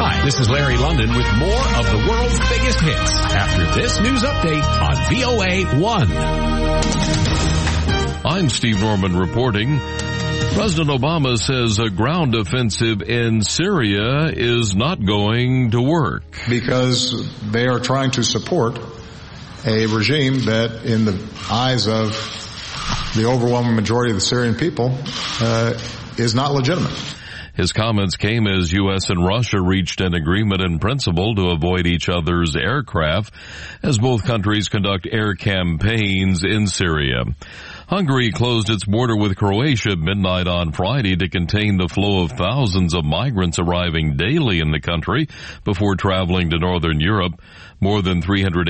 Hi, this is Larry London with more of the world's biggest hits after this news update on VOA 1. I'm Steve Norman reporting. President Obama says a ground offensive in Syria is not going to work. Because they are trying to support a regime that, in the eyes of the overwhelming majority of the Syrian people, is not legitimate. His comments came as U.S. and Russia reached an agreement in principle to avoid each other's aircraft as both countries conduct air campaigns in Syria. Hungary closed its border with Croatia at midnight on Friday to contain the flow of thousands of migrants arriving daily in the country before traveling to northern Europe. More than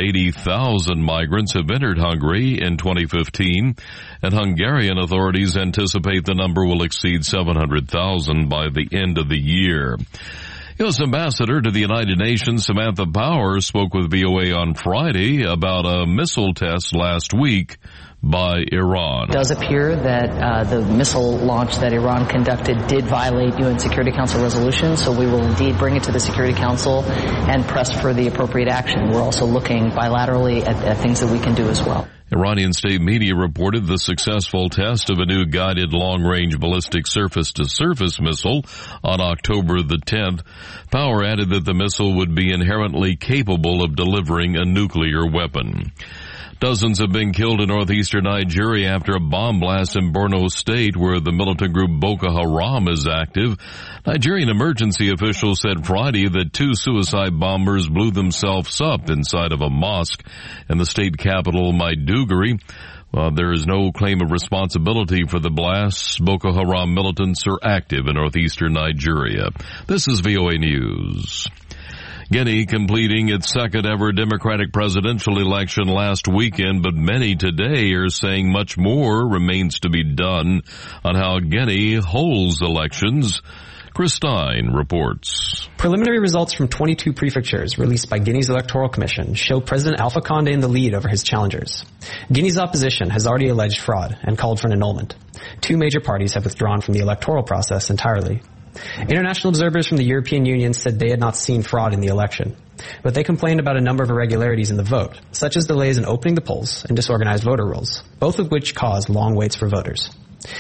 380,000 migrants have entered Hungary in 2015, and Hungarian authorities anticipate the number will exceed 700,000 by the end of the year. U.S. Ambassador to the United Nations Samantha Power spoke with VOA on Friday about a missile test last week by Iran. It does appear that the missile launch that Iran conducted did violate UN Security Council resolutions, so we will indeed bring it to the Security Council and press for the appropriate action. We're also looking bilaterally at things that we can do as well. Iranian state media reported the successful test of a new guided long-range ballistic surface-to-surface missile on October the 10th. Power added that the missile would be inherently capable of delivering a nuclear weapon. Dozens have been killed in northeastern Nigeria after a bomb blast in Borno State, where the militant group Boko Haram is active. Nigerian emergency officials said Friday that 2 suicide bombers blew themselves up inside of a mosque in the state capital, Maiduguri. While there is no claim of responsibility for the blasts, Boko Haram militants are active in northeastern Nigeria. This is VOA News. Guinea completing its second ever Democratic presidential election last weekend, but many today are saying much more remains to be done on how Guinea holds elections. Chris Stein reports. Preliminary results from 22 prefectures released by Guinea's Electoral Commission show President Alpha Condé in the lead over his challengers. Guinea's opposition has already alleged fraud and called for an annulment. 2 major parties have withdrawn from the electoral process entirely. International observers from the European Union said they had not seen fraud in the election, but they complained about a number of irregularities in the vote, such as delays in opening the polls and disorganized voter rolls, both of which caused long waits for voters.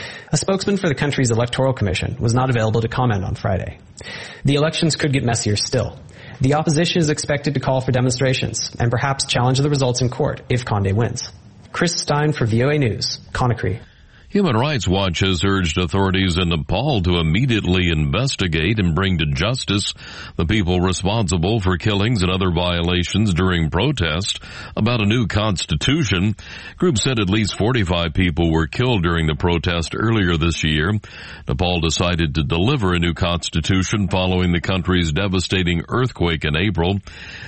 A spokesman for the country's Electoral Commission was not available to comment on Friday. The elections could get messier still. The opposition is expected to call for demonstrations and perhaps challenge the results in court if Condé wins. Chris Stein for VOA News, Conakry. Human Rights Watch has urged authorities in Nepal to immediately investigate and bring to justice the people responsible for killings and other violations during protests about a new constitution. Group said at least 45 people were killed during the protest earlier this year. Nepal decided to deliver a new constitution following the country's devastating earthquake in April.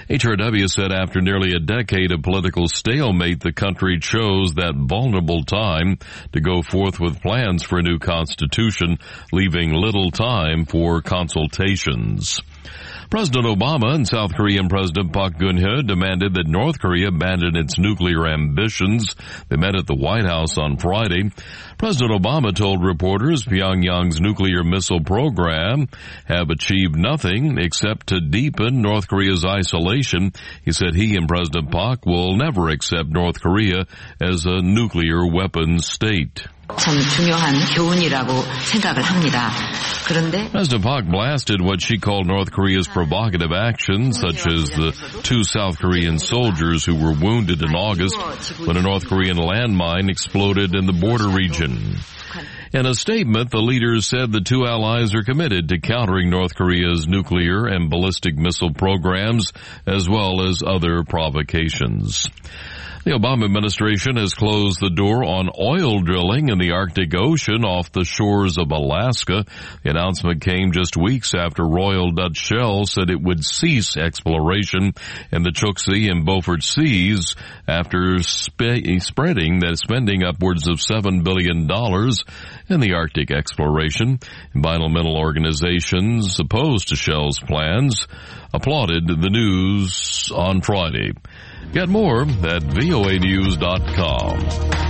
HRW said after nearly a decade of political stalemate, the country chose that vulnerable time to go forth with plans for a new constitution, leaving little time for consultations. President Obama and South Korean President Park Geun-hye demanded that North Korea abandon its nuclear ambitions. They met at the White House on Friday. President Obama told reporters Pyongyang's nuclear missile program have achieved nothing except to deepen North Korea's isolation. He said he and President Park will never accept North Korea as a nuclear weapons state. 참 중요한 교훈이라고 생각을 합니다. 그런데 President Park blasted what she called North Korea's provocative actions, such as the 2 South Korean soldiers who were wounded in August when a North Korean landmine exploded in the border region. In a statement, the leaders said the 2 allies are committed to countering North Korea's nuclear and ballistic missile programs, as well as other provocations. The Obama administration has closed the door on oil drilling in the Arctic Ocean off the shores of Alaska. The announcement came just weeks after Royal Dutch Shell said it would cease exploration in the Chukchi and Beaufort Seas after spending upwards of $7 billion in the Arctic exploration. Environmental organizations opposed to Shell's plans applauded the news on Friday. Get more at voanews.com.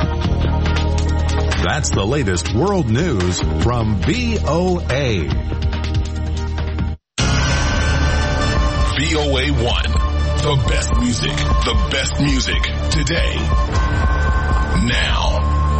That's the latest world news from VOA. VOA1. The best music today. Now.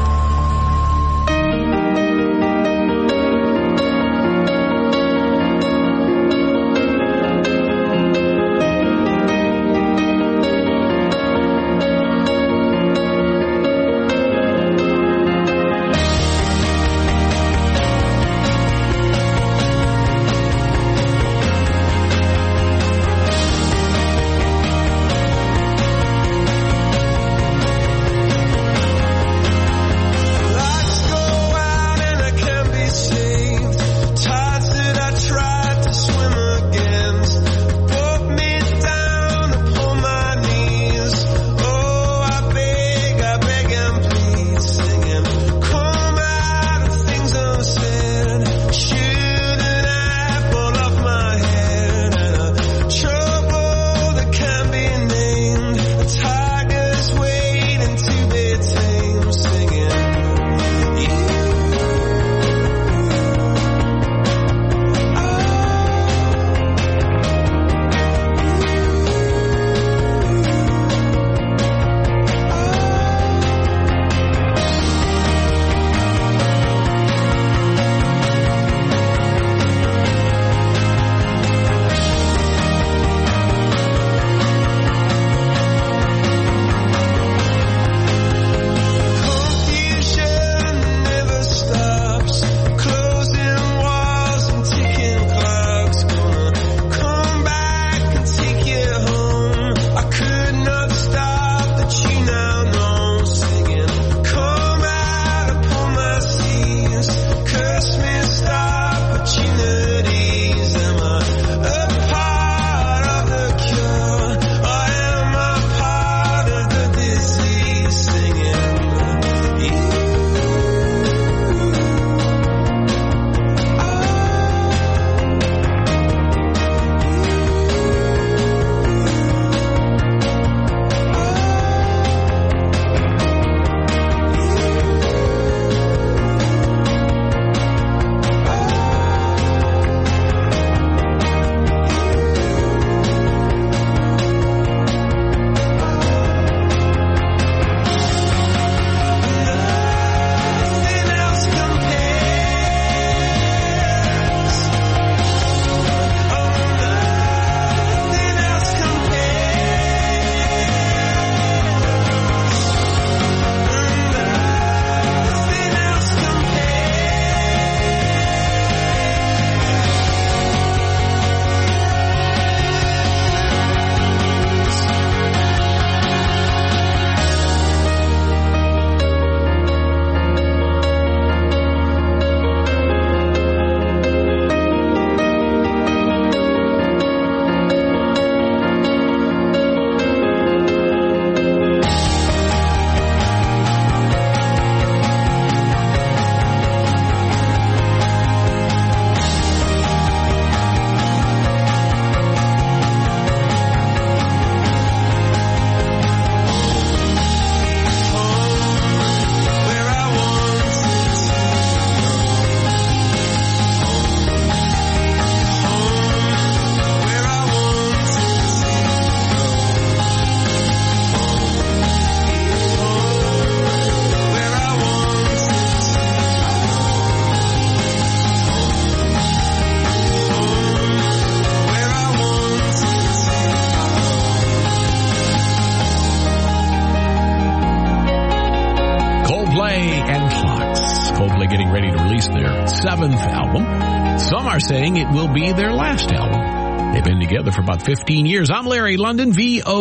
getting ready to release their 7th album. Some are saying it will be their last album. They've been together for about 15 years. I'm Larry London,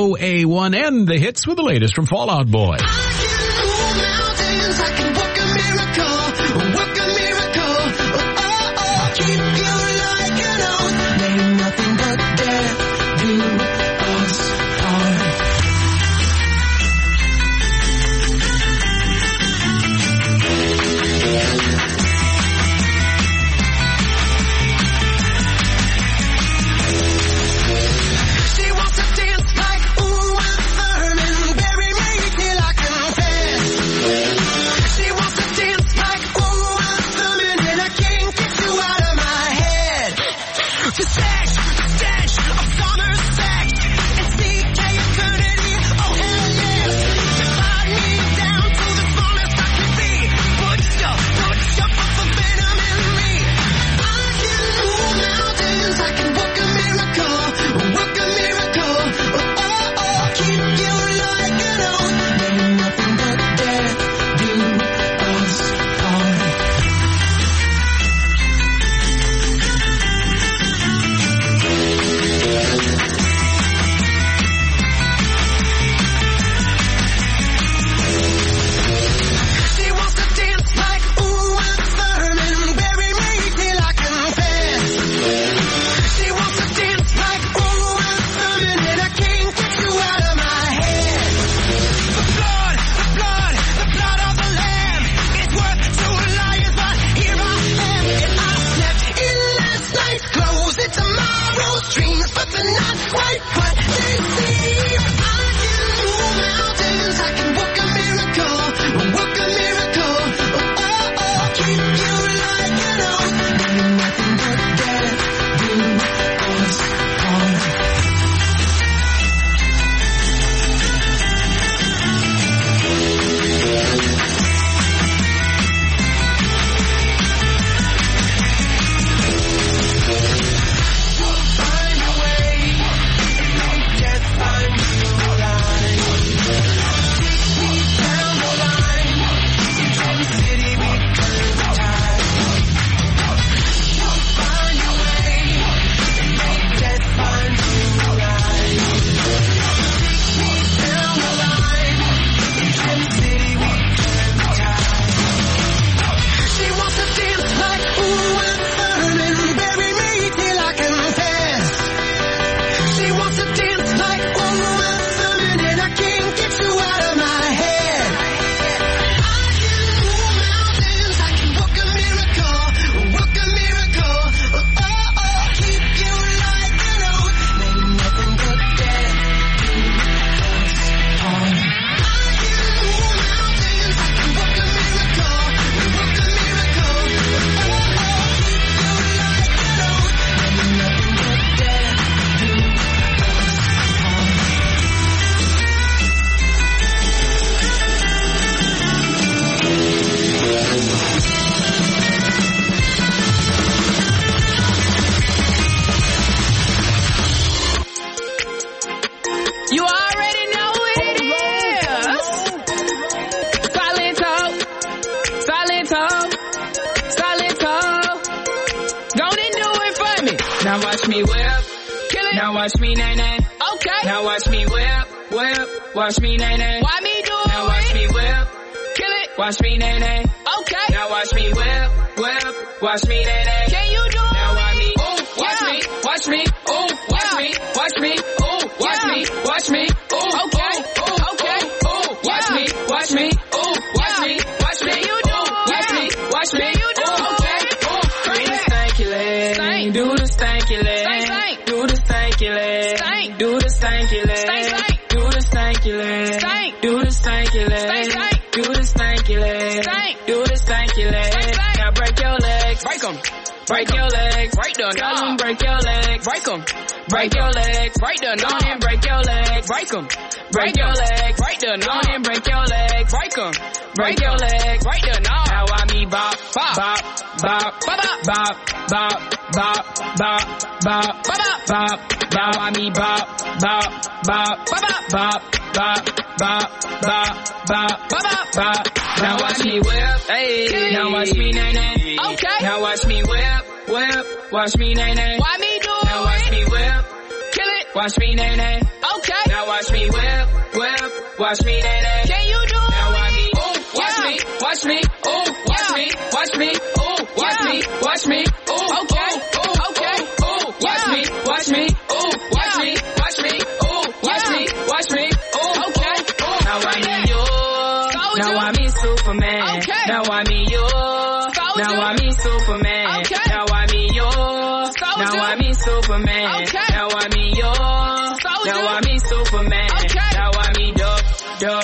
VOA1, and the hits with the latest from Fall Out Boy. I can move mountains, I can work a miracle, oh, keep you like an oath, ain't nothing but death do us part. She wants to dance like Uma Thurman, bury me till I confess. She wants to dance like Uma Thurman, and I can't get you out of my head. The stench of summer sex. me whip. Kill it. Now watch me nay nay. Okay. Now watch me whip. Watch me nay nay. Why me do it? Now watch me whip. Kill it. Watch me nay nay. Okay. Now watch me whip. Watch me nay nay. Can you do it? Now watch me. Ooh, watch me. Watch me. Ooh, watch me. Watch me. Ooh, watch me. Watch me. Ooh, okay. Ooh, okay. Ooh, watch me. Watch me. Ooh, watch me. Watch me. You do it. Watch me. Watch me. You do it. Okay. Ooh, do the stanky leg. Do the stanky leg. Do the stanky leg. Do the stanky leg. Do the stanky leg. Do the stanky leg. Do the stanky leg. Do the stanky leg. Now break your legs. Break them. Break your legs. Break them. Break your legs. Break them. Break your legs. Break them. Go and break your legs. Break them. Break your legs. Break them. Go and break your legs. Break them. Break your legs. Break them. Now I me bop, bop, bop, bop, bop, bop, bop, bop, bop, bop, bop. Now I me bop, bop, bop, bop, bop, bop, bop, bop, bop, bop. Now watch me whip. Hey. Now watch me nay nay. Okay. Now watch me whip. Watch me nay nay. Why me do it? Now watch me whip. Kill it. Watch me nay nay. Okay. Now watch me whip. Watch me nay nay. Can you do it? Now watch me. Ooh, watch me. Watch me. Ooh, watch me. Watch me. Ooh, watch me. Watch me. Ooh, okay. Ooh, okay. Ooh, watch me. Watch me. Ooh, watch me. Watch me. Ooh, watch me. Watch me. Ooh, okay. Now I me you. Now I me Superman. Okay. Now I me you. Now I me Superman. Okay. Now I me you. Now I me Superman. Okay. Now I me you. Now I me Superman. Okay. Now I me Duff. Hold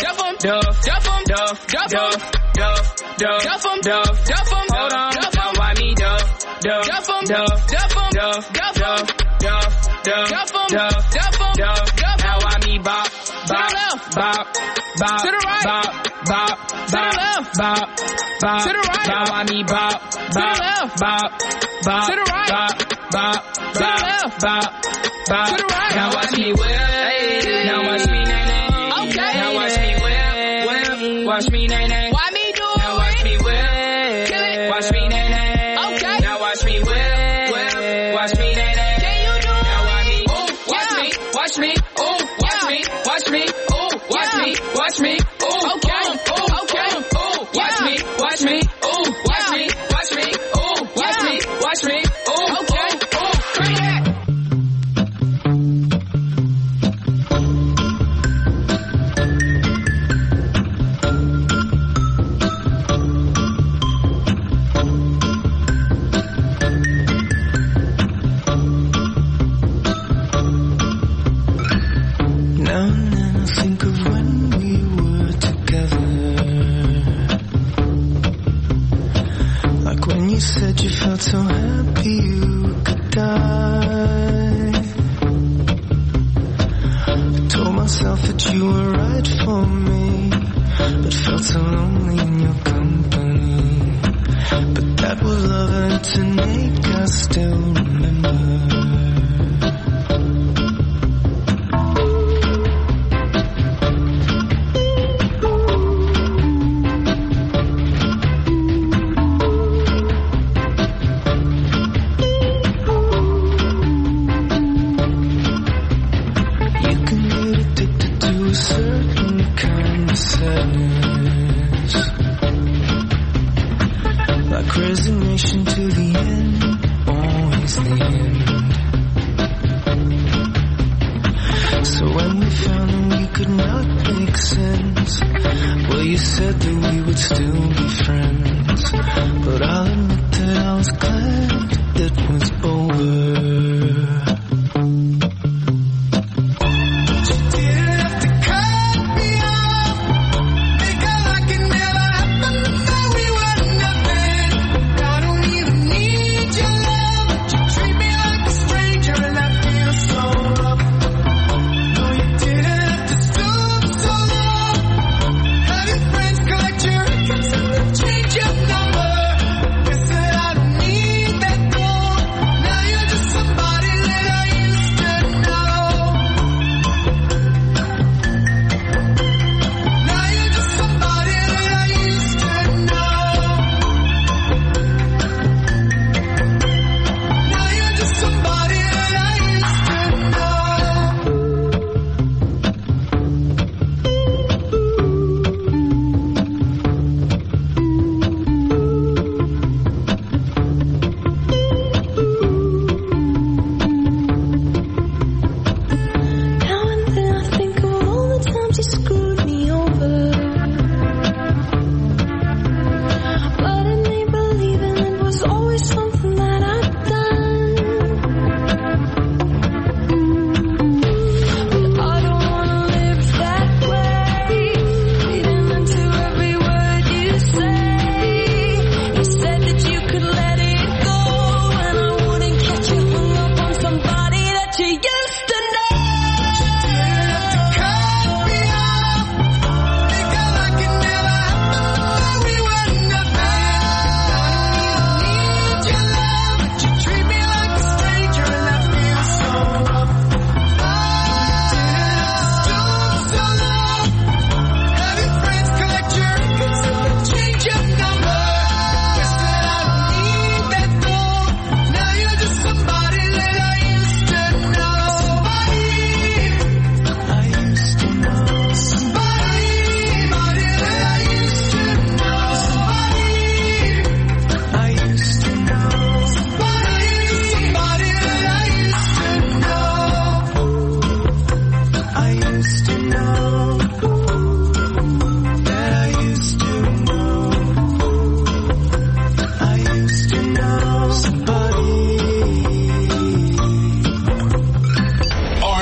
on. Now I me Duff. Now I me bop, bop, bop, bop, to the right, bop, bop, to the left, bop, bop, to the right. Now I me bop, bop, bop, bop, to the right, bop, bop, to the left, bop, bop, to the right. Now watch me whip. Now watch me nay nay. Okay. Now watch me whip. Watch me nay nay. Why me do it? Now watch me whip. Kill it. Watch me nay nay. Okay. Now watch me whip. Watch me nay nay. Can you do it? Now watch me. Ooh, watch me. Watch me. Ooh, watch me. Watch me. Ooh, watch me. Watch me. Ooh, okay. Ooh, okay. Ooh, watch me. Watch me. Ooh, watch me. Watch me. Ooh, watch me. Watch me. Ooh, okay. Ooh, crank that. Now and then I think of when we were together, like when you said you felt so happy you could die. I told myself that you were right for me, but felt so lonely in your company. But that was love, and to make us still remember. Resignation to the end, always the end. So when we found that we could not make sense, well, you said that we would still be friends. But I'll admit that I was glad that was over. Change your number. Guess that I don't need that gold. Now you're just somebody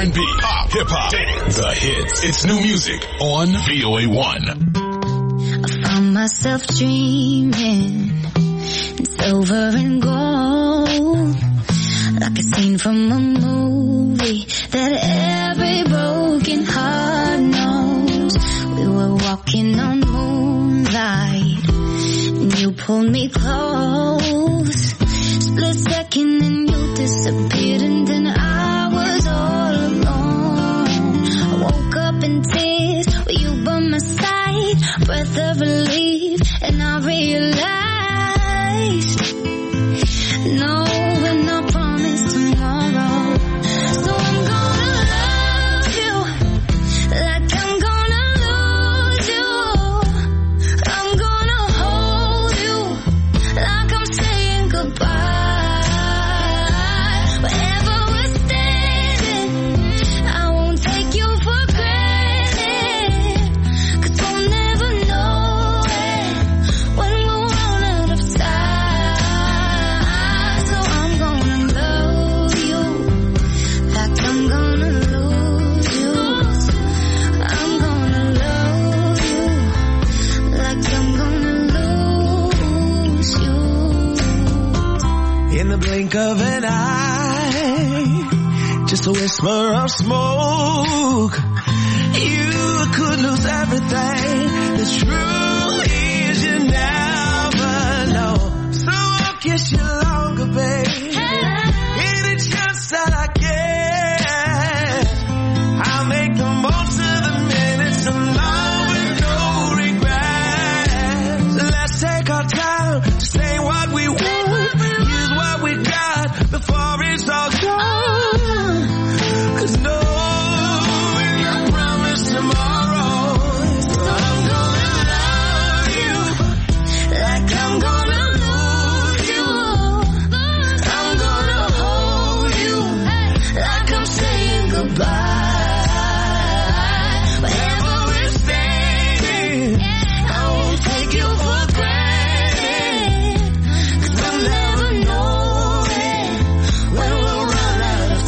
R&B, pop, hip-hop, dance, the hits. It's new music on VOA1. I found myself dreaming in silver and gold, like a scene from a movie that every broken heart knows. We were walking on moonlight and you pulled me close. Split second and you disappeared, and then I was all alone. I woke up in tears with you by my side, breath of relief, and I realized no, we're not promised tomorrow. So I'm gonna love you like I'm gonna lose you. I'm gonna hold you like I'm saying goodbye. Wherever we're standing, I won't take you for granted, 'cause we'll never know it when we're all out of time. So I'm gonna love you like I'm gonna lose you. I'm gonna love you like I'm gonna lose you. In the blink of an eye, just a whisper of smoke, you could lose everything. The truth is you never know. So I'll kiss you longer, babe. Any chance that I get, I'll make the most of the minutes alone with no regrets. Let's take our time to say what we want, use what we got before it's all gone. 'Cause no, we're not promised tomorrow. So I'm gonna love you like I'm gonna lose you. I'm gonna hold you like I'm saying goodbye. Wherever we're standing, I won't take you for granted, 'cause we'll never know it when we'll run out of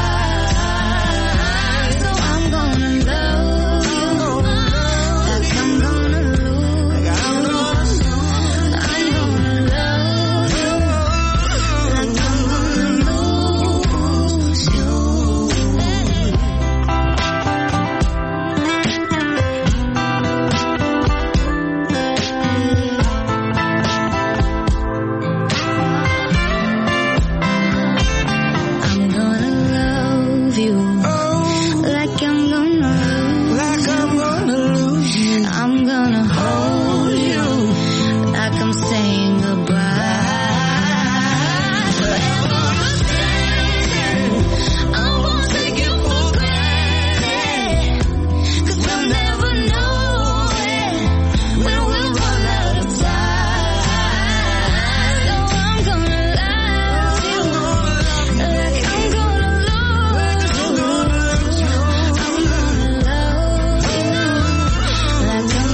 time. So I'm gonna love you like I'm gonna lose you. I'm gonna love you like I'm gonna lose you. I'm gonna love you like I'm gonna lose you. I'm gonna hold you like I'm saying goodbye. Wherever we're standing, I won't take you for granted, 'cause we'll never know it when we'll run out of time. So I'm gonna love you like I'm gonna lose you. I'm gonna love you like I'm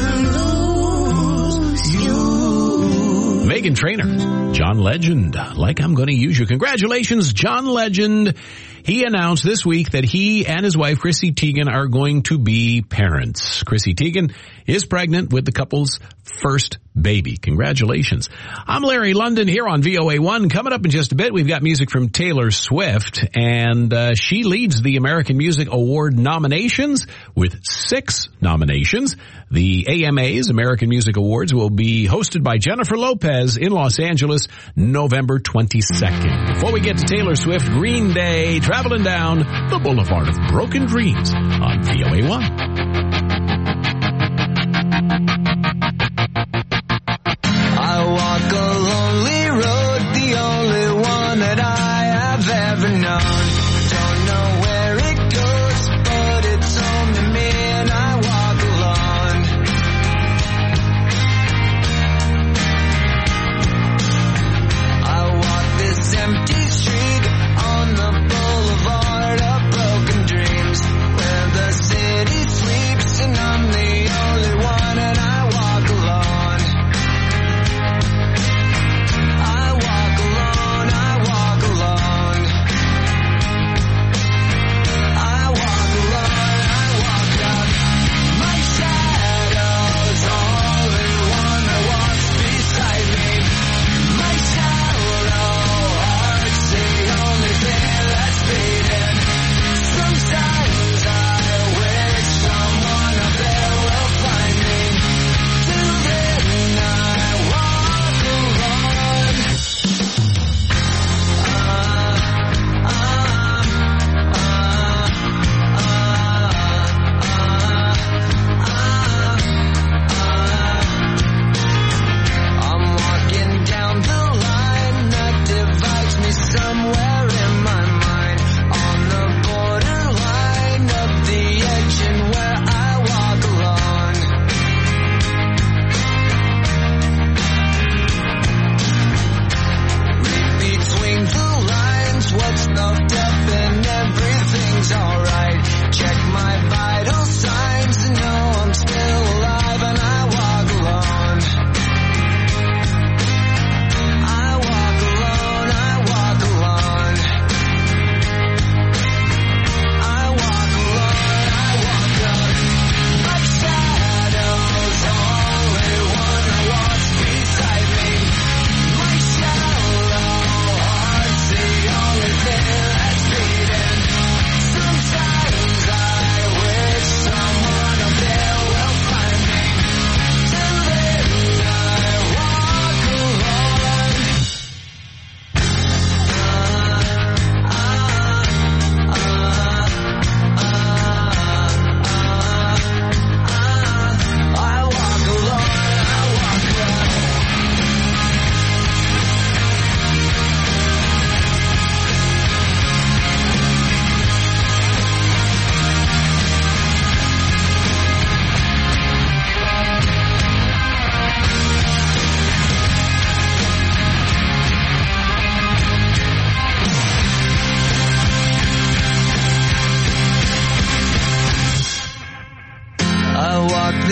gonna lose you. Meghan Trainor, John Legend, like I'm going to use you. Congratulations, John Legend. He announced this week that he and his wife, Chrissy Teigen, are going to be parents. Chrissy Teigen is pregnant with the couple's first baby. Congratulations. I'm Larry London here on VOA1. Coming up in just a bit, we've got music from Taylor Swift, and she leads the American Music Award nominations with 6 nominations. The AMA's American Music Awards will be hosted by Jennifer Lopez in Los Angeles, November 22nd. Before we get to Taylor Swift, Green Day, traveling down the Boulevard of Broken Dreams on VOA1. I walk a lonely road, the only one that I have ever known. Don't know where it goes, but it's home to me and I walk alone. I walk this empty street on the boulevard of broken dreams, where the city sleeps and I'm the only one and I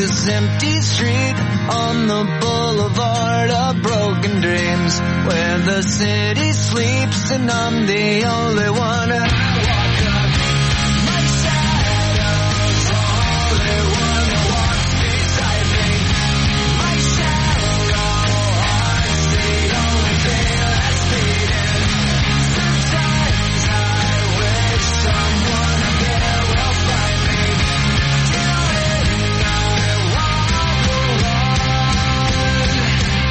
this empty street on the boulevard of broken dreams, where the city sleeps and I'm the only one. I walk up, my shadow's the only one who walks beside me. My shallow heart's the only thing that's beating. Sometimes I wish someone up there will find me. Till then I walk alone.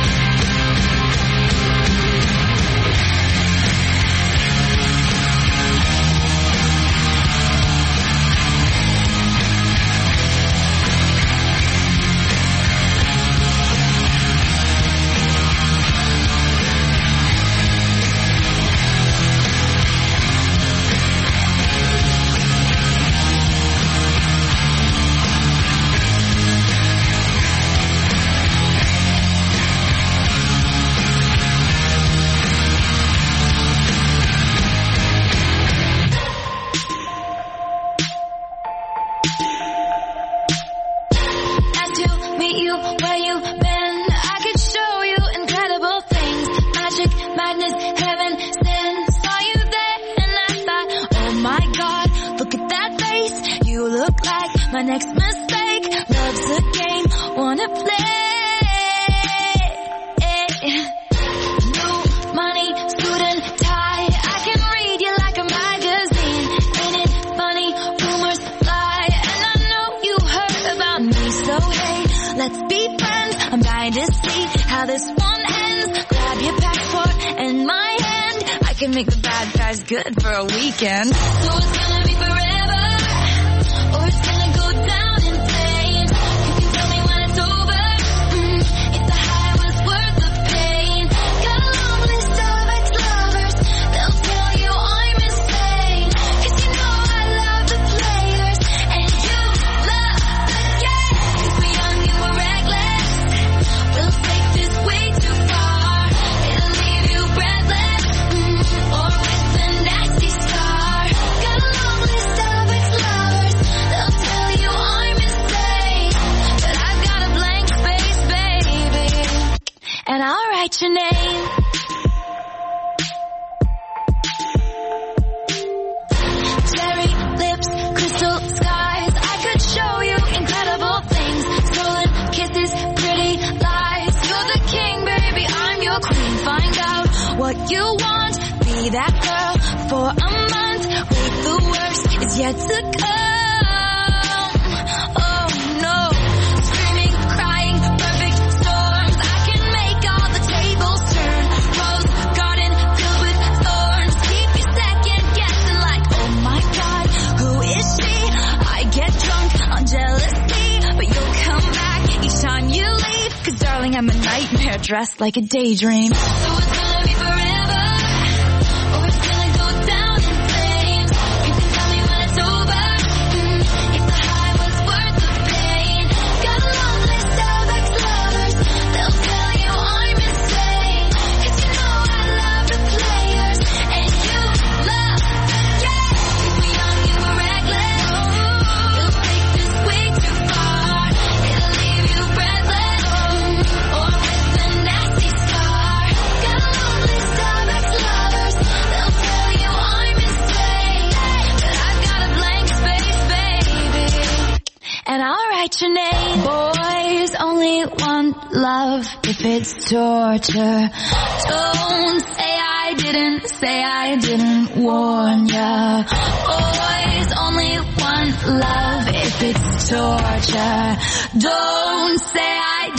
Nice to meet you where you've been. I could show you incredible things. Magic, madness, heaven, sin. Saw you there and I thought, oh my God, look at that face. You look like my next mistake. Love's a game, wanna play. New money, suit and tie. I can read you like a magazine. Ain't it funny? Rumors fly, and I know you heard about me. So hey, let's be friends. I'm dying to see how this one ends. Grab your passport and my hand. I can make the bad guys good for a weekend. So it's gonna be forever, or it's gonna go down in flames. You can tell me when it's over, if the high was worth the pain. Got a long list of ex-lovers, they'll tell you I'm insane. 'Cause you know I love the players, and you love the game. 'Cause we're young and we're reckless, we'll take this way too far. It'll leave you breathless, or with a nasty scar. Got a long list of ex-lovers, they'll tell you I'm insane. But I've got a blank space, baby, and I'll write your name. Cherry lips, crystal skies. I could show you incredible things. Stolen kisses, pretty lies. You're the king, baby, I'm your queen. Find out what you want, be that girl for a month. Wait, the worst is yet to come. Oh no, screaming, crying, perfect storms. I can make all the tables turn. Rose garden filled with thorns. Keep you second guessing like, oh my God, who is she? I get drunk on jealousy, but you'll come back each time you leave. 'Cause darling, I'm a nightmare dressed like a daydream. So it's gonna be forever, or it's gonna go down in flames. You can tell me when it's over, if the high was worth the pain. Got a long list of ex-lovers, they'll tell you I'm insane. 'Cause you know I love the players, and you love the game. 'Cause we're young and we're reckless, we'll take this way too far. It'll leave you breathless, or with a nasty scar. Got a long list of ex-lovers, they'll tell you I'm insane. But I've got a blank space, baby, and I'll write your name. Boys only want love if it's torture. Don't say I didn't warn ya. Boys only want love if it's torture. Don't say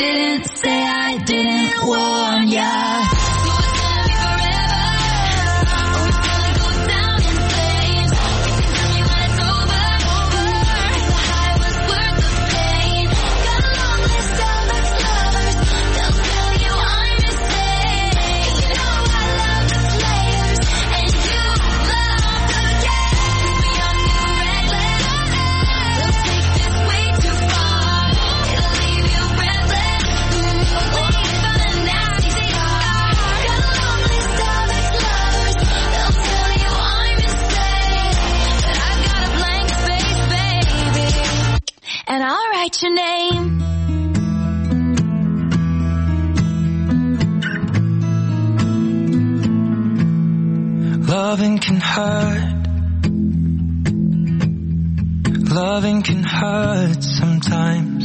I didn't warn ya. So it's gonna be forever, or it's gonna go down in flames. You can tell me when it's over, if the high was worth the pain. Got a long list of ex-lovers, they'll tell you I'm insane. 'Cause you know I love the players, and you love the game. 'Cause we're young and we're reckless, we'll take this way too far. It'll leave you breathless, or with a nasty scar. Got a long list of ex-lovers, they'll tell you I'm insane. But I've got a blank space, baby, and I'll write your name. Loving can hurt. Loving can hurt sometimes,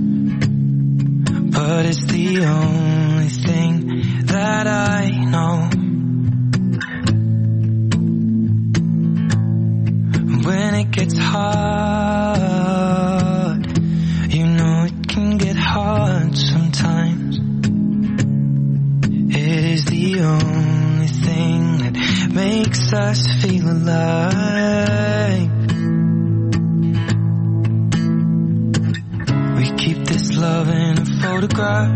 but it's the only thing that I know. When it gets hard, you know it can get hard sometimes. It is the only thing that makes us feel alive. We keep this love in a photograph.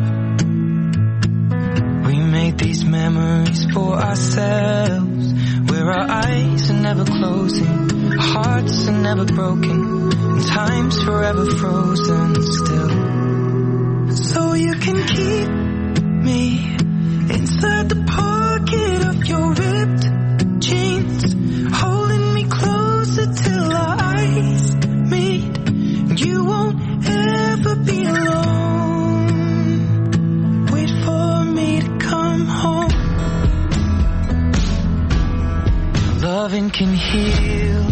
We made these memories for ourselves, where our eyes are never closing, our hearts are never broken, and time's forever frozen still. So you can keep me inside the pocket of your ripped jeans, holding me closer till our eyes meet. You won't ever be alone. Wait for me to come home. Loving can heal.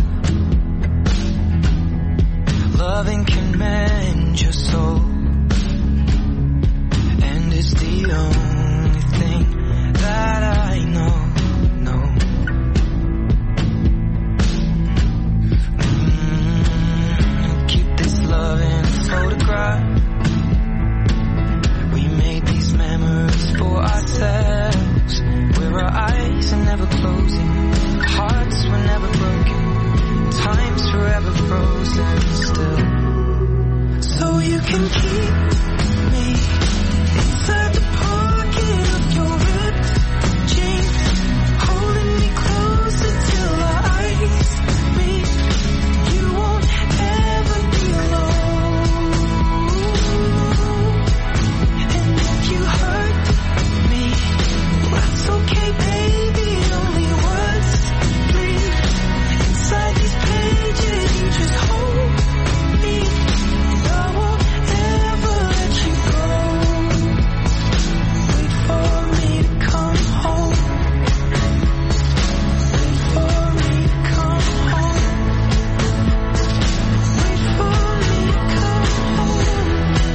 Loving can mend your soul. And it's the only thing that I know. Keep this love in a photograph. We made these memories for ourselves, where our eyes are never closing, hearts were never broken, time's forever frozen still. So you can keep me inside the pocket of your ripped jeans, holding me closer till our eyes meet. You won't ever be alone. And if you hurt me, that's okay, baby. Only words bleed inside these pages. You just hold me. I won't ever let you go. Wait for me to come home. Wait for me to come home. Wait for me to come home.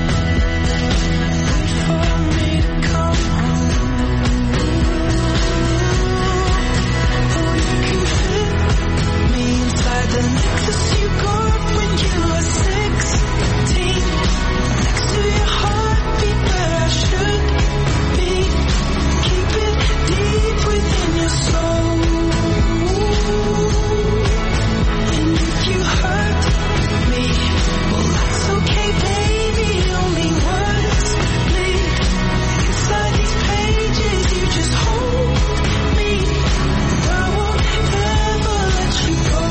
Wait for me to come home. Oh, you can fit me inside the necklace you got when you were 16, next to your heartbeat where I should be. Keep it deep within your soul. And if you hurt me, well, that's okay, baby. Only words bleed inside these pages. You just hold me. I won't ever let you go.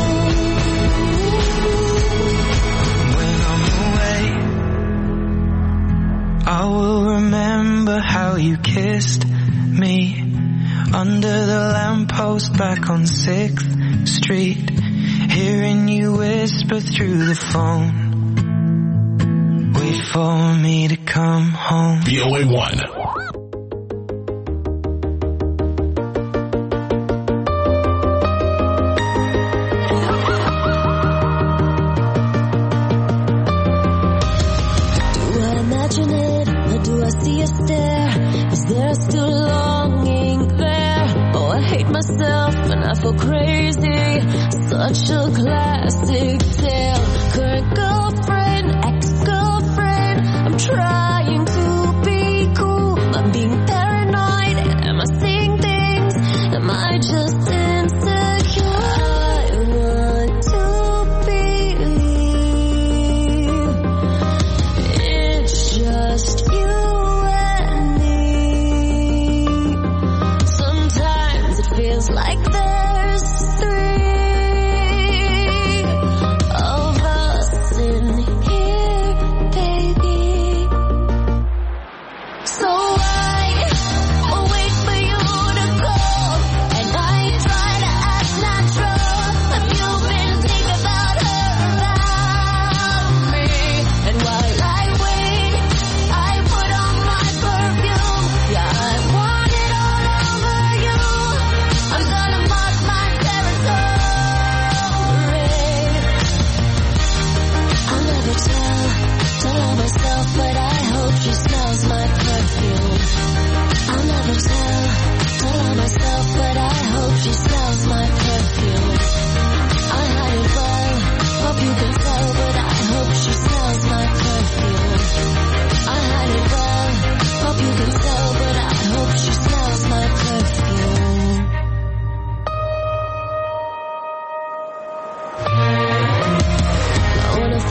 When I'm away, I will remember how you kissed me under the lamppost back on 6th Street, hearing you whisper through the phone. Wait for me to come home. VOA1. Do I imagine it, or do I see a stare? Is there still longing there? Oh, I hate myself and I feel crazy. Such a classic tale. Current girlfriend, ex-girlfriend. I'm trying to be cool. I'm being paranoid. Am I seeing things? Am I just insecure? I want to believe it's just you and me. Sometimes it feels like there's three of us in here, baby.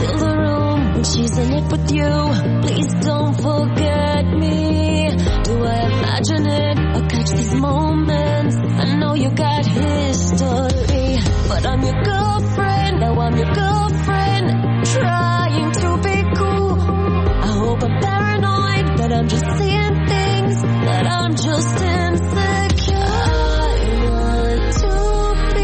fill the room when she's in it with you. Please don't forget me. Do I imagine it or catch these moments? I know you got history, but I'm your girlfriend. Now I'm your girlfriend, trying to be cool. I hope I'm paranoid, but I'm just seeing things that I'm just insecure. I want to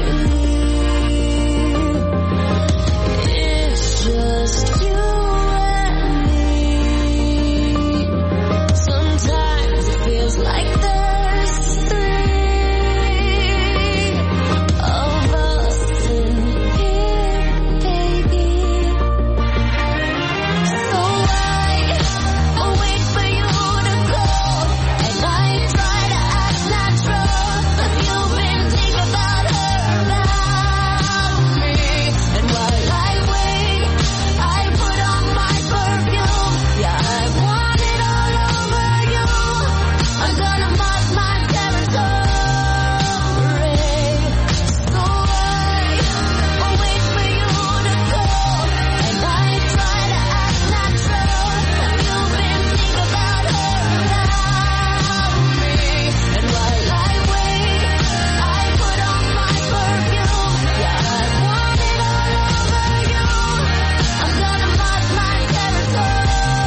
believe it's just you and me. Sometimes it feels like there's three of us in here, baby. So I wait for you to go, and I try to act natural, but you've been thinking about her around me. And while I wait, I put on my perfume. Yeah, I want it all over you. I'm gonna mark my territory. So I wait for you to go, and I try to act natural, but you've been thinking about her around me. And while I wait, I put on my perfume. Yeah, I want it all over you. I'm gonna mark my territory.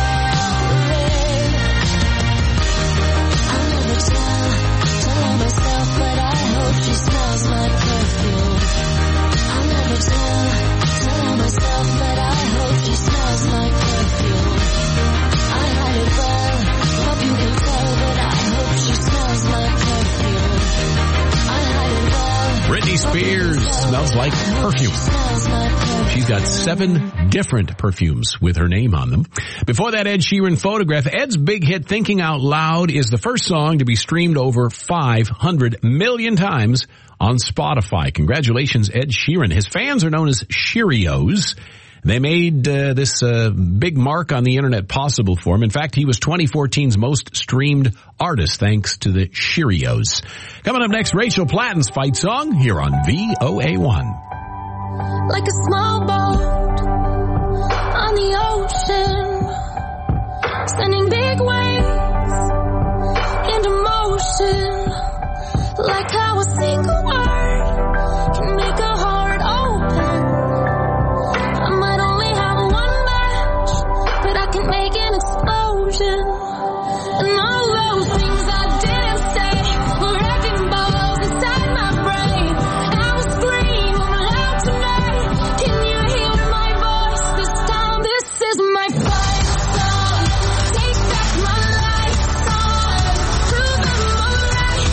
I'll never tell myself, but I hope she smells my perfume. I'll never tell myself, but I hope she smells my perfume. I hide it well, hope you can tell, but I hope she smells my perfume. I hide it well. Britney Spears smells like perfume. Smells my perfume. She's got 7 different perfumes with her name on them. Before that, Ed Sheeran Photograph. Ed's big hit Thinking Out Loud is the first song to be streamed over 500 million times on Spotify. Congratulations, Ed Sheeran. His fans are known as Cheerios. They made this big mark on the internet possible for him. In fact, he was 2014's most streamed artist thanks to the Cheerios. Coming up next, Rachel Platten's fight song here on VOA1. Like a small boat on the ocean, sending big waves into motion. Like how a single word can make a heart open. I might only have one match, but I can make an explosion. And all those things I didn't say were wrecking balls inside my brain. I was screaming loud tonight. Can you hear my voice this time? This is my fight song. Take back my life song. Prove I'm alright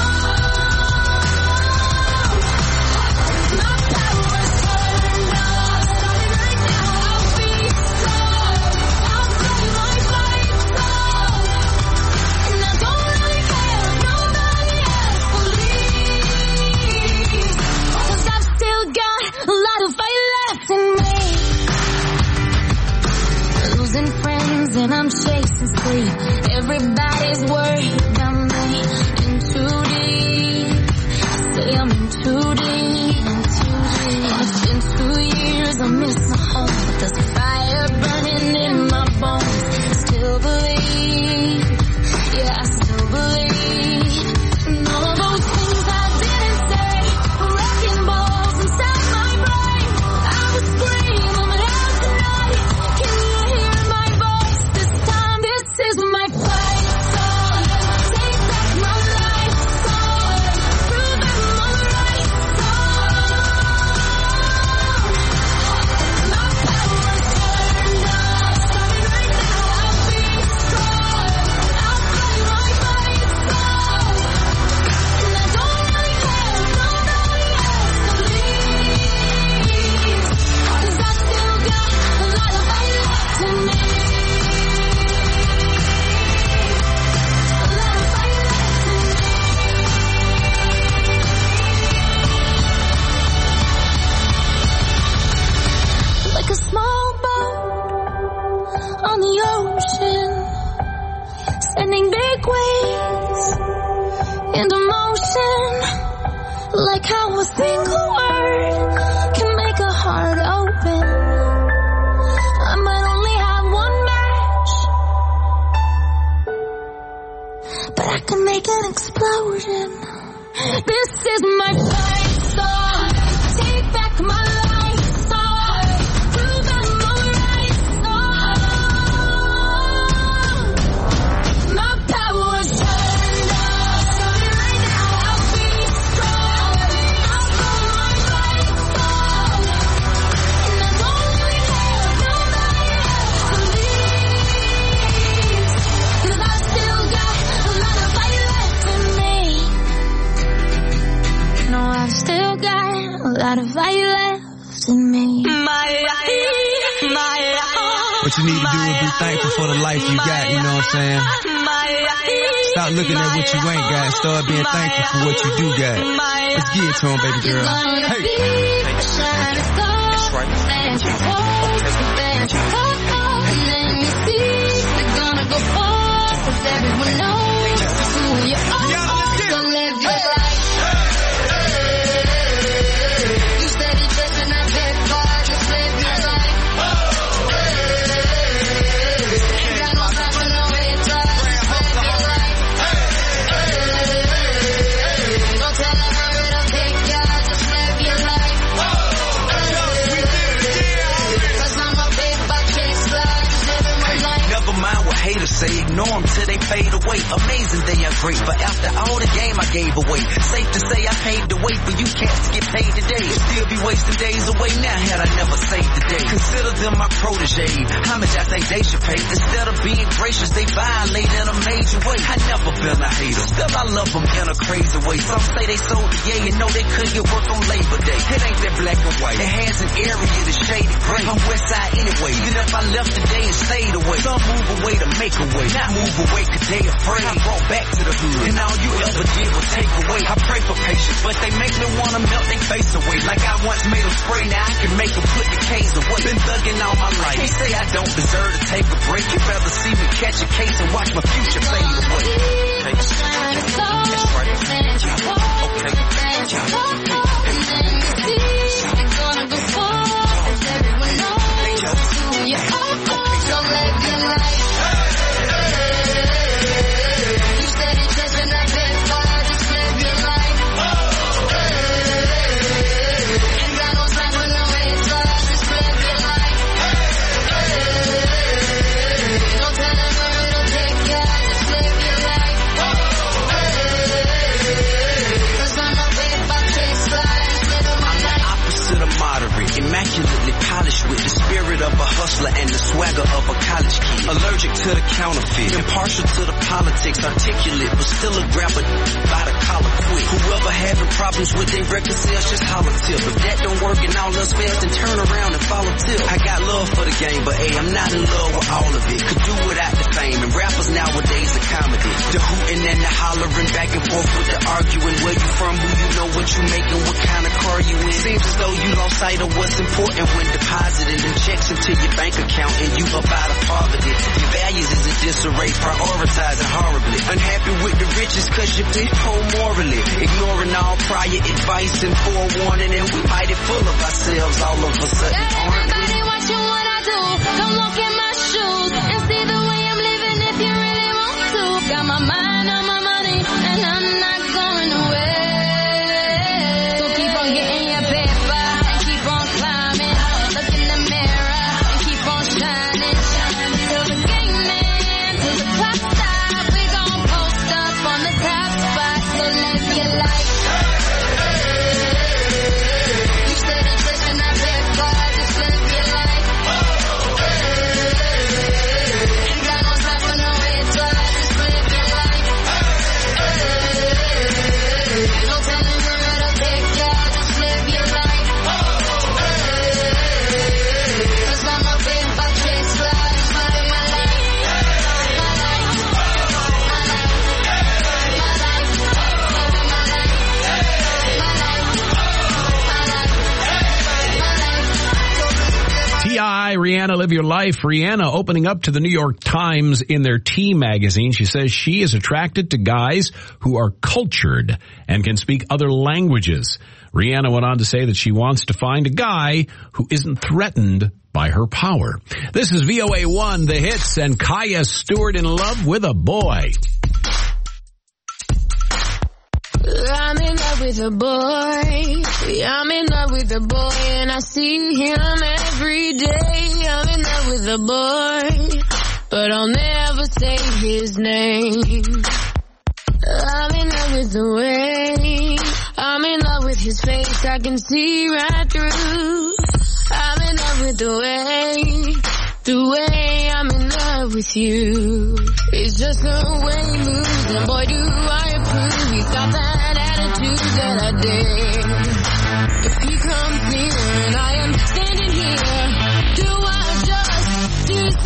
song. My power's turned off. Starting right now, I'll be strong. I'll play my fight song. And I don't really care if nobody else believes, 'cause I've still got a lot of fight left in me. Losing friends and I'm chasing sleep. Everybody's worried about me. In too deep. Say I'm in too deep. It's been 2 years, I miss my home, but there's a fire burning in my bones. Still believe, yeah, I still believe. And all those things I didn't say were wrecking balls inside my brain. I was screaming loud tonight. Can you hear my voice this time? This is my fight song. Take back my life song. Prove I'm alright song. My power's turned off. Starting right now, I'll be strong. I'll play my fight song. And I don't really care if nobody else believes, 'cause I still got a lot of fight left in me. A lot of fight left in me. Like a small boat on the ocean, sending big waves into motion. Like how a single word can make a heart open. trust in me. What you need to do is be thankful for the life you got, you know what I'm saying? Stop looking at what you ain't got. Start being thankful for what you do got. Let's get it to him, baby girl. Hey. That's right. They're gonna go far, 'cause everyone knows who you are. So live your life. You steady chasing that big car, just live your life. Ain't got no time for no haters, just live your life. Don't tell them where it'll take ya, just live your life. 'Cause I'm a big buck chase life, just living my life. Never mind what haters say, ignore them till they fade away. Amazing they are great, but after all the game I gave away. Safe to say I paved the way for you cats to get paid today. Still be wasting days away now had I never saved the day. Consider them my protege, how much I think they should pay. Instead of being gracious, they violate in a major way. I never been a hater, still I love them in a crazy way. Some say they sold the yay and know they couldn't get work on Labor Day. It ain't that black and white, it has an area that's shaded gray. I'm west side anyway, even if I left today and stayed away. Some move away to make a way, not move away 'cause they afraid. I brought back to the hood, and all you ever did was take away. I pray for patience, but they make me wanna melt their face away. Like I once made them spray, now I can make them put the K's away. Been thugging all my life, can't say I don't deserve to take a break. You'd rather see me catch a case and watch my future fade away. Hey. That's right. Okay. They're gonna go far, 'cause everyone knows who you are. So live your life. You steady chasing that big car, just live your life. Ain't got no time for no haters, just live your life. Don't tell them where it'll take ya, just live your life. 'Cause I'm a big buck chase life, just living my life. Opposite of moderate, immaculately polished with the spirit of a hustler and the swagger of a college kid. Allergic to the counterfeit, impartial to the politics, articulate, but still a grabber by the collar quick. Whoever having problems with their record sales, just holler tip. If that don't work and all else fails, then turn around and follow tip. I got love for the game, but hey, I'm not in love with all of it. Could do without the fame, and rappers nowadays are comedy. The hooting and the hollering, back and forth with the arguing. Where you from, who you know, what you making, what kind of car you in. Seems as though you lost sight of what's important when depositing them checks into your bank account and you up out of poverty. Your values is in disarray, prioritizing horribly. Unhappy with the riches 'cause you been poor morally. Ignoring all prior advice and forewarning, and we mighty full of ourselves all of a sudden, aren't we? Everybody watching what I do, come walk in my shoes and see the way I'm living if you really want to. Got my mind on my money and I'm not going away. So keep on getting your paper and keep on climbing. Look in the mirror and keep on shining. Till the game ends, till the clock stops, we gon' post up on the top spot. So live your life. You steady chasing that big car, just live your life. Ain't got no time for no haters, just live your life. Don't tell them where it'll take ya, just live your life. 'Cause I'm a big buck chase life, just living my life. T.I., Rihanna, Live Your Life. Rihanna opening up to the New York Times in their T magazine. She says she is attracted to guys who are cultured and can speak other languages. Rihanna went on to say that she wants to find a guy who isn't threatened by her power. This is VOA1, The Hits, and Kaya Stewart in love with a boy. I'm in love with a boy. I'm in love with a boy, and I see him every day. I'm in love with a boy, but I'll never say his name. I'm in love with the way. I'm in love with his face. I can see right through. I'm in love with the way I'm in love with you. It's just the way he moves, and boy do I approve. He's got that attitude that I dig. If he comes near and I am standing here, do I just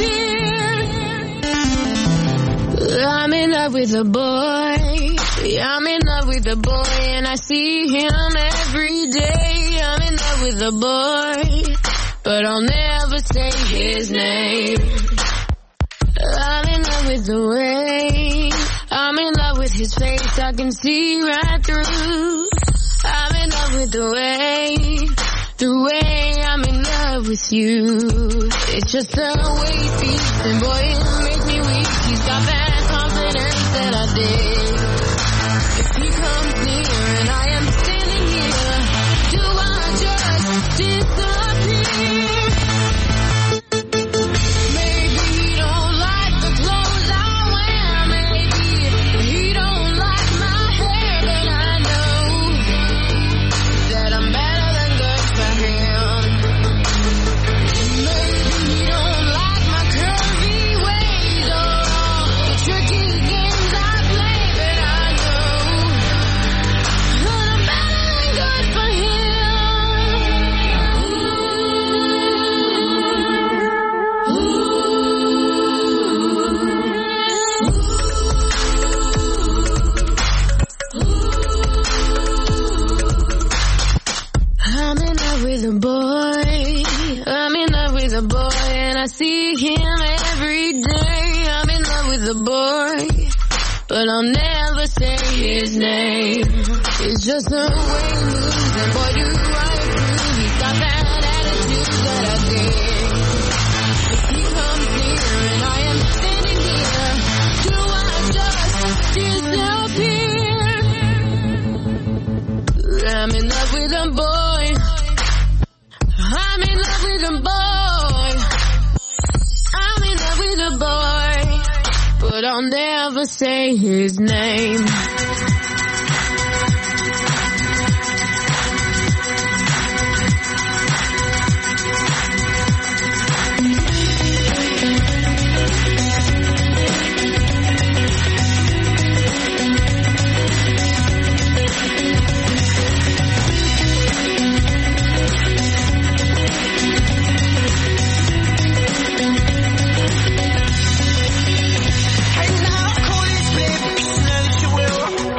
disappear? I'm in love with a boy. I'm in love with a boy and I see him every day. I'm in love with a boy, but I'll never say his name. I'm in love with the way, I'm in love with his face, I can see right through. I'm in love with the way I'm in love with you. It's just the way he speaks, and boy, it makes me weak. He's got that confidence that I dig. If he comes near and I am standing here, do I just disappear? Maybe he don't like the clothes I wear, maybe he don't like my hair, but I know that I'm better than good for him. Maybe he don't like my curvy ways or all the tricky games I play, but I know that I'm better than good for him. I'm in love with a boy. I'm in love with a boy and I see him every day. I'm in love with a boy, but I'll never say his name. It's just the way he moves and boy do I approve. He's got that attitude that I dig. If he comes near and I am standing here, do I just disappear? I'm in love with a boy. I'm in love with a boy. I'm in love with a boy, but I'll never say his name. Hey now, call this baby, know that you will.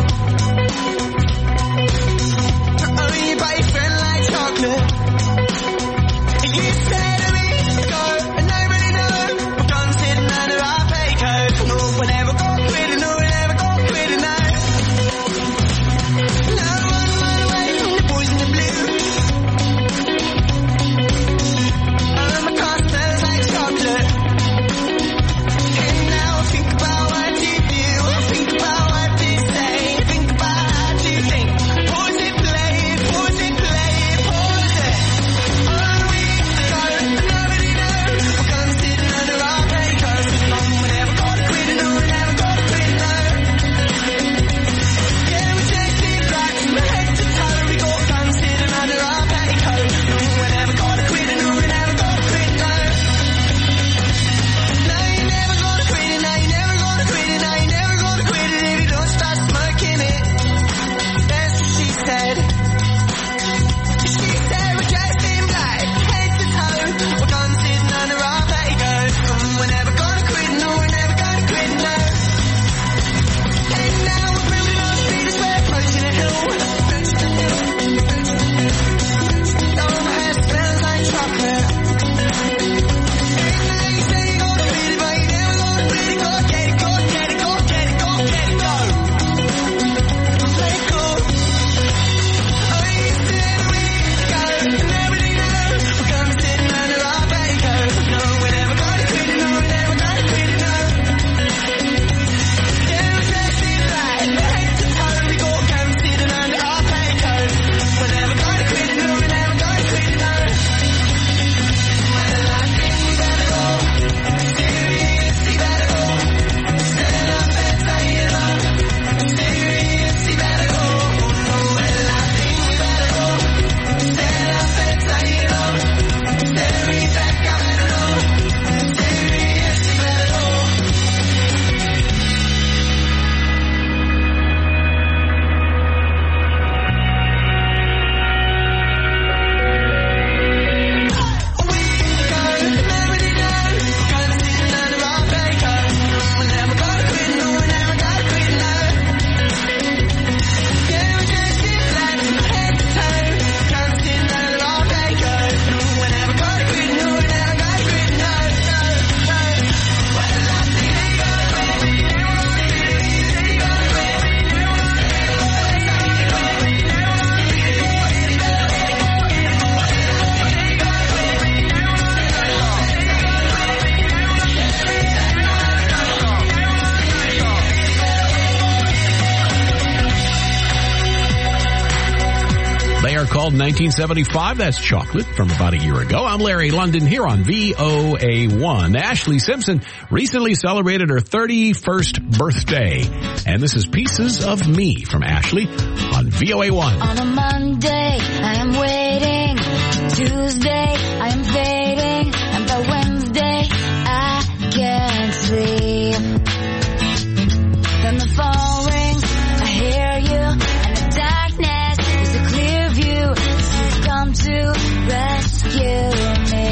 installed in 1975. That's Chocolate from about a year ago. I'm Larry London here on VOA1. Ashley Simpson recently celebrated her 31st birthday. And this is Pieces of Me from Ashley on VOA1. On a Monday, I am waiting. Tuesday, I am fading. And by Wednesday, I can't sleep. Then the phone rings, I hear you, and the darkness is a clear view. You've come to rescue me.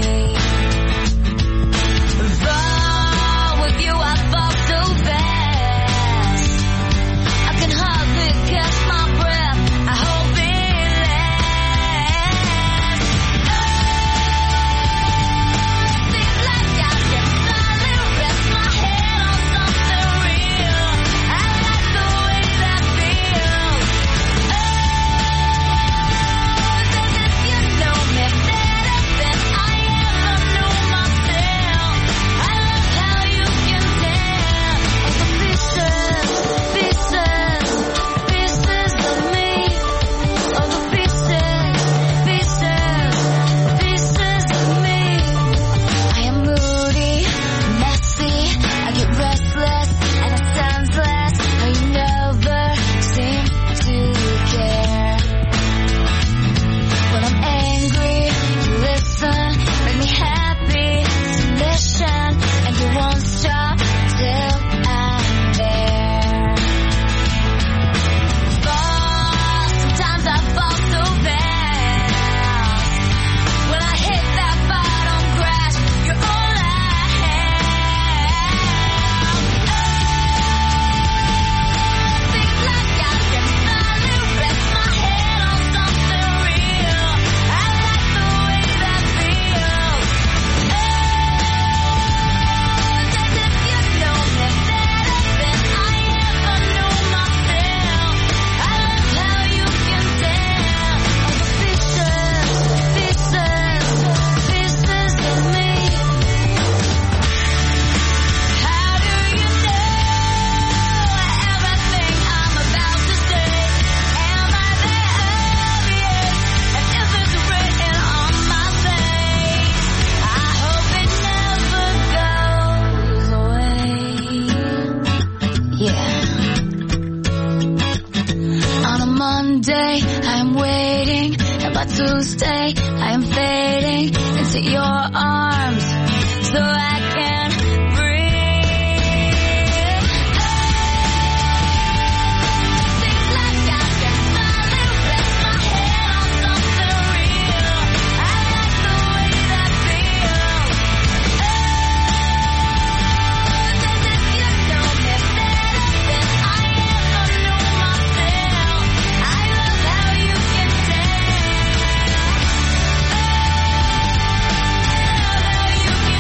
Fall with you, I fall so fast. I can hardly catch my breath. I hope it lasts. Seems like I can finally rest my head on something real. I like the way that feels. As if you know me better than I ever knew myself. I love how you can dance. The pieces of me. Oh, the pieces of me. I am moody, messy, I get restless, and it sounds less. How you never seem to care. When I'm angry, you listen, make me happy, so listen, and you won't stop till I'm there. Fall, sometimes I fall so fast. When I hit that bottom crash, you're all I have. Seems like I can finally rest my head on something real. I like the way that feels. As if you know me better than I ever knew myself. I love how you can dance. The pieces of me. How do you know everything I'm about to say? Am I the obvious? And if it's written on my face, I hope it never goes away. Yeah. On a Monday, I am waiting, and by Tuesday, I am fading into your arms, so I can breathe. Seems like I can finally rest my head on something real. I like the way that feels. As if you know me better than I ever knew myself. I love how you can dance. How you can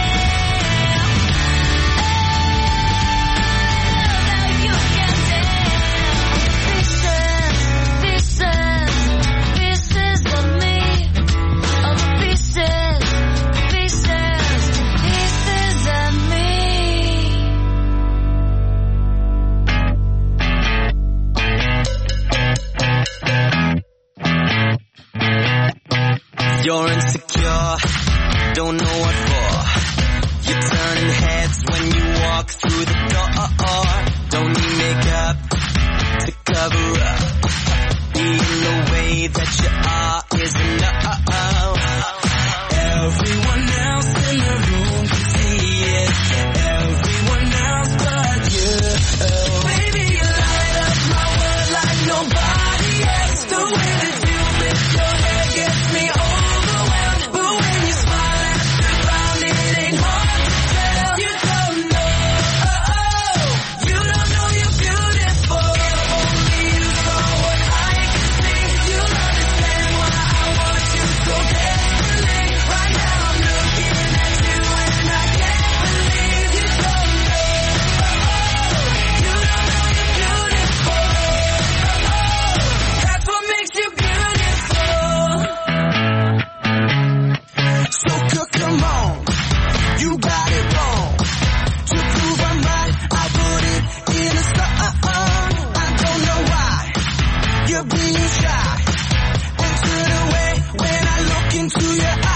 You're insecure, don't know what for. You're turning heads when you walk through the door. Don't need makeup to cover up. Being the way that you are is enough. Everyone else in the room can see it. Everyone else but you. Baby, you light up my world like nobody else. The way that you lift your hair gets me overwhelmed. But when you smile at the ground, it ain't hard to tell. You don't know, you don't know you're beautiful. Only you saw what I can see. You'll understand why into your eyes.